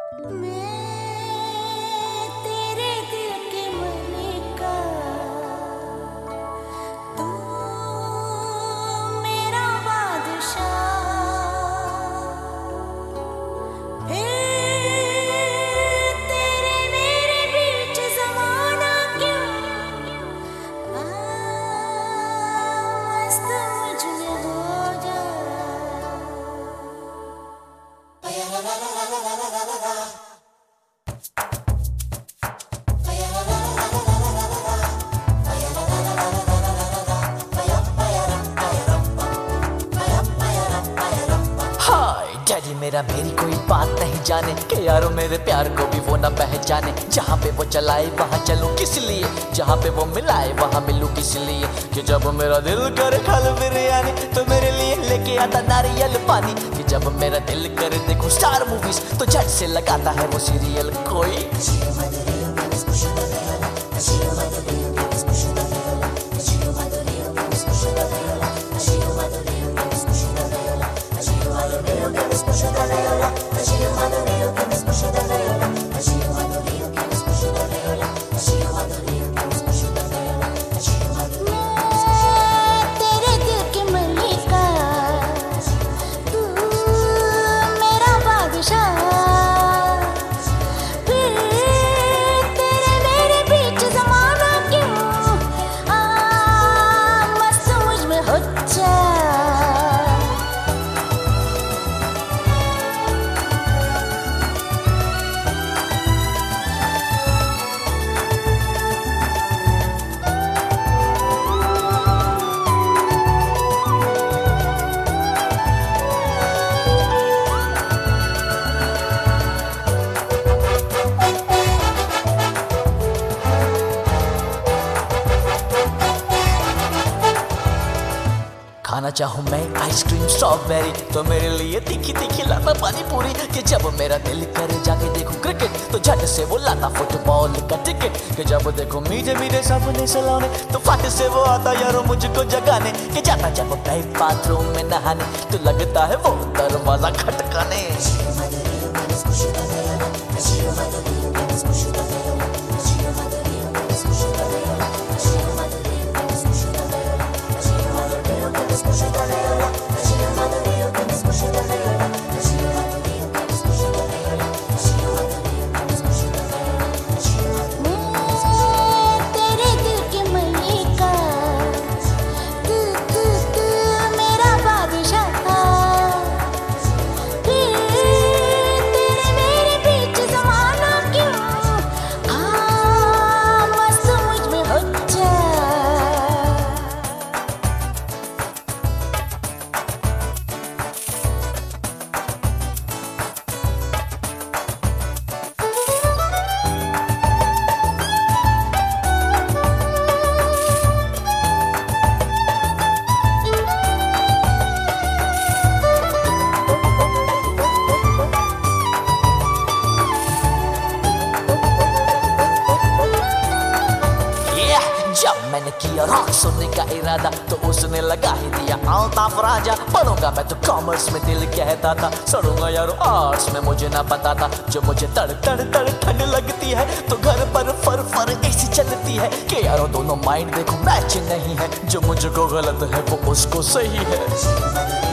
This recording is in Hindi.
डैडी मेरा मेरी कोई बात नहीं जाने कि यारो मेरे प्यार को भी वो ना पहचाने। जहाँ पे वो चलाए वहाँ चलूं किस लिए, जहाँ पे वो मिलाए वहाँ मिलूं किस लिए। कि जब मेरा दिल करे खल बिरयानी तो मेरे लिए लेके आता नारियल पानी। कि जब मेरा दिल करे देखो स्टार मूवीज तो झट से लगाता है वो सीरियल कोई। खाना चाहूँ मैं आइसक्रीम स्ट्रॉबेरी तो मेरे लिए तीखी तीखी लाता पानी पूरी। कि जब मेरा दिल करे जाके देखूं क्रिकेट तो झट से वो लाता फुटबॉल का टिकट। कि जब देखो मीठे मीठे सपने सलाने तो फट से वो आता यारो मुझको जगाने। कि जाता जब मैं बाथरूम में नहाने तो लगता है वो दरवाजा खटकाने। जब मैंने किया रॉक सुनने का इरादा तो उसने लगा ही दिया अल्ताफ राजा। बनूंगा मैं तो कॉमर्स में दिल कहता था, सड़ूंगा यारो आर्ट्स में मुझे ना पता था। जो मुझे तड़ तड़ तड़ ठंड लगती है तो घर पर फर फर ऐसी चलती है। कि यारो दोनों माइंड देखो मैच नहीं है, जो मुझको गलत है वो उसको सही है।